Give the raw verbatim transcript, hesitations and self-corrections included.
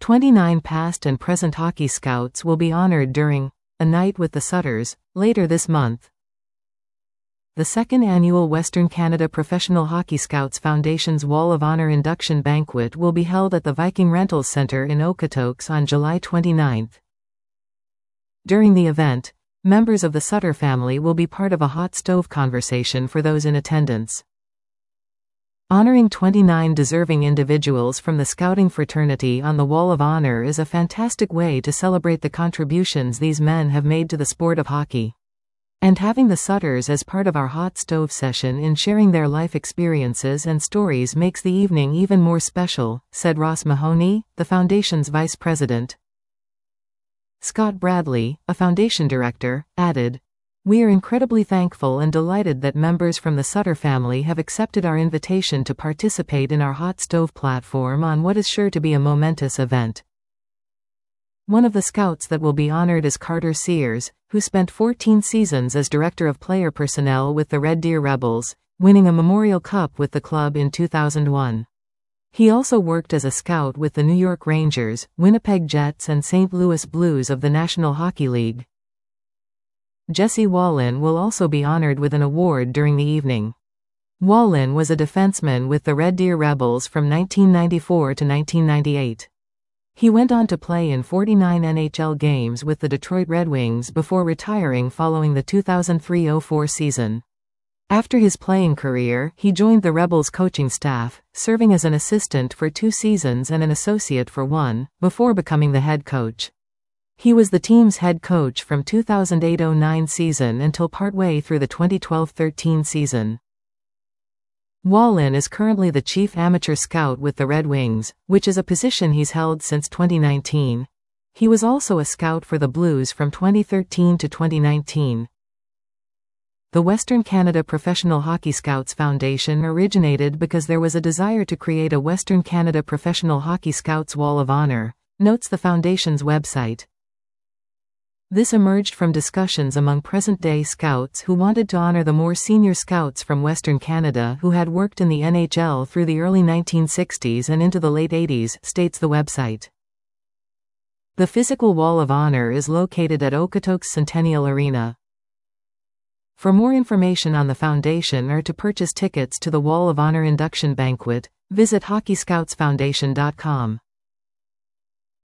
twenty-nine past and present hockey scouts will be honored during A Night with the Sutters later this month. The second annual Western Canada Professional Hockey Scouts Foundation's Wall of Honor induction banquet will be held at the Viking Rentals Centre in Okotoks on July twenty-ninth. During the event, members of the Sutter family will be part of a hot stove conversation for those in attendance. Honoring twenty-nine deserving individuals from the scouting fraternity on the Wall of Honor is a fantastic way to celebrate the contributions these men have made to the sport of hockey. And having the Sutters as part of our hot stove session in sharing their life experiences and stories makes the evening even more special, said Ross Mahoney, the Foundation's vice president. Scott Bradley, a Foundation director, added, "We are incredibly thankful and delighted that members from the Sutter family have accepted our invitation to participate in our hot stove platform on what is sure to be a momentous event." One of the scouts that will be honored is Carter Sears, who spent fourteen seasons as Director of Player Personnel with the Red Deer Rebels, winning a Memorial Cup with the club in two thousand one. He also worked as a scout with the New York Rangers, Winnipeg Jets and Saint Louis Blues of the National Hockey League. Jesse Wallin will also be honored with an award during the evening. Wallin was a defenseman with the Red Deer Rebels from nineteen ninety-four to nineteen ninety-eight. He went on to play in forty-nine N H L games with the Detroit Red Wings before retiring following the two thousand three oh four season. After his playing career, he joined the Rebels coaching staff, serving as an assistant for two seasons and an associate for one, before becoming the head coach. He was the team's head coach from two thousand eight oh nine season until partway through the twenty twelve thirteen season. Wallin is currently the chief amateur scout with the Red Wings, which is a position he's held since twenty nineteen. He was also a scout for the Blues from twenty thirteen to twenty nineteen. The Western Canada Professional Hockey Scouts Foundation originated because there was a desire to create a Western Canada Professional Hockey Scouts Wall of Honor, notes the Foundation's website. This emerged from discussions among present-day scouts who wanted to honor the more senior scouts from Western Canada who had worked in the N H L through the early nineteen sixties and into the late eighties, states the website. The physical Wall of Honor is located at Okotoks Centennial Arena. For more information on the Foundation or to purchase tickets to the Wall of Honor induction banquet, visit hockey scouts foundation dot com.